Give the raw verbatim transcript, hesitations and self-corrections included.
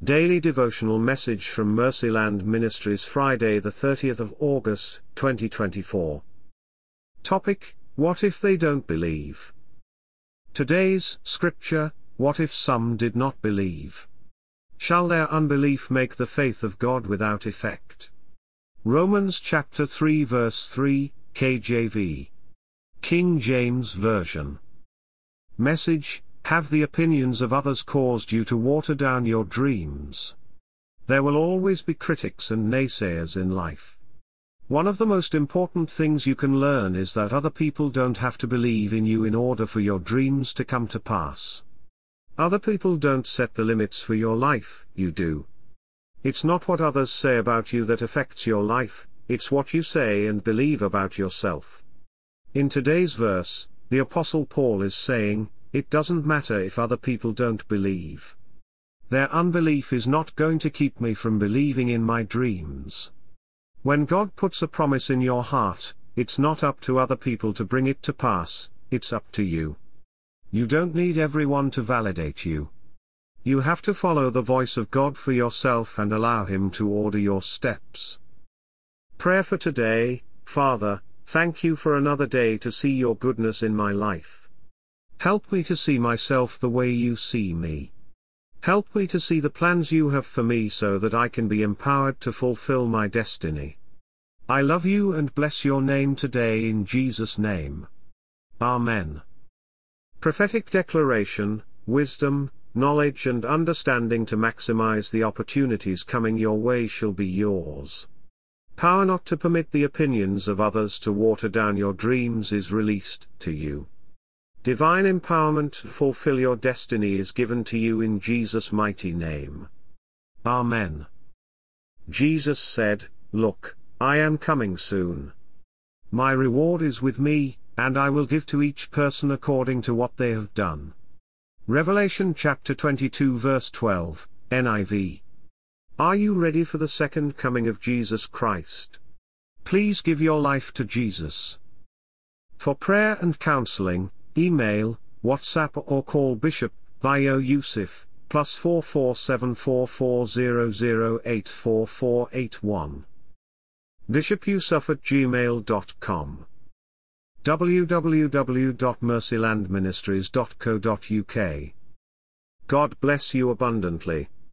Daily Devotional Message from Mercyland Ministries, Friday the thirtieth of August, twenty twenty-four. Topic: What if they don't believe? Today's scripture: What if some did not believe? Shall their unbelief make the faith of God without effect? Romans chapter three verse three, K J V. King James Version. Message: Have the opinions of others caused you to water down your dreams? There will always be critics and naysayers in life. One of the most important things you can learn is that other people don't have to believe in you in order for your dreams to come to pass. Other people don't set the limits for your life, you do. It's not what others say about you that affects your life, it's what you say and believe about yourself. In today's verse, the Apostle Paul is saying, it doesn't matter if other people don't believe. Their unbelief is not going to keep me from believing in my dreams. When God puts a promise in your heart, it's not up to other people to bring it to pass, it's up to you. You don't need everyone to validate you. You have to follow the voice of God for yourself and allow Him to order your steps. Prayer for today: Father, thank you for another day to see your goodness in my life. Help me to see myself the way you see me. Help me to see the plans you have for me so that I can be empowered to fulfill my destiny. I love you and bless your name today in Jesus' name. Amen. Prophetic declaration: Wisdom, knowledge and understanding to maximize the opportunities coming your way shall be yours. Power not to permit the opinions of others to water down your dreams is released to you. Divine empowerment to fulfill your destiny is given to you in Jesus' mighty name. Amen. Jesus said, "Look, I am coming soon. My reward is with me, and I will give to each person according to what they have done." Revelation chapter twenty-two verse twelve, N I V. Are you ready for the second coming of Jesus Christ? Please give your life to Jesus. For prayer and counseling, email, WhatsApp or call Bishop Bayo Yusuf, plus four four seven four four zero zero eight four four eight one. bishop yusuf at gmail dot com. w w w dot mercyland ministries dot co dot u k. God bless you abundantly.